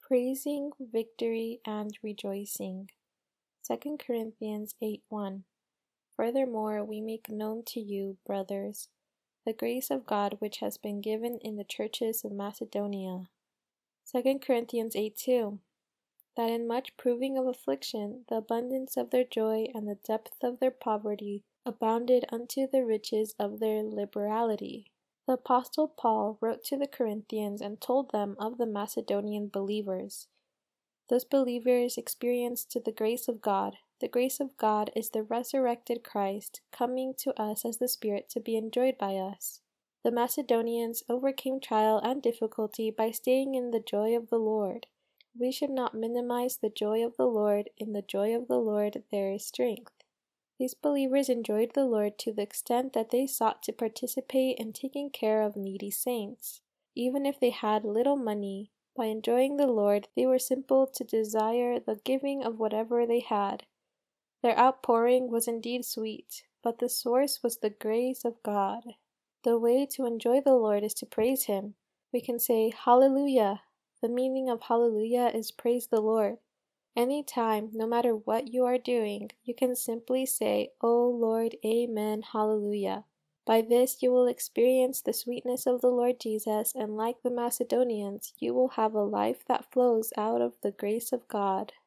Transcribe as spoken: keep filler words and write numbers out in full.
Praising, victory, and rejoicing. Second Corinthians eight one. Furthermore, we make known to you, brothers, the grace of God which has been given in the churches of Macedonia. Second Corinthians eight two. That in much proving of affliction, the abundance of their joy and the depth of their poverty abounded unto the riches of their liberality. The Apostle Paul wrote to the Corinthians and told them of the Macedonian believers. Those believers experienced the grace of God. The grace of God is the resurrected Christ coming to us as the Spirit to be enjoyed by us. The Macedonians overcame trial and difficulty by staying in the joy of the Lord. We should not minimize the joy of the Lord. In the joy of the Lord there is strength. These believers enjoyed the Lord to the extent that they sought to participate in taking care of needy saints. Even if they had little money, by enjoying the Lord, they were simple to desire the giving of whatever they had. Their outpouring was indeed sweet, but the source was the grace of God. The way to enjoy the Lord is to praise Him. We can say, Hallelujah. The meaning of Hallelujah is praise the Lord. Any time, no matter what you are doing, you can simply say, O Lord, Amen, Hallelujah. By this you will experience the sweetness of the Lord Jesus, and like the Macedonians, you will have a life that flows out of the grace of God.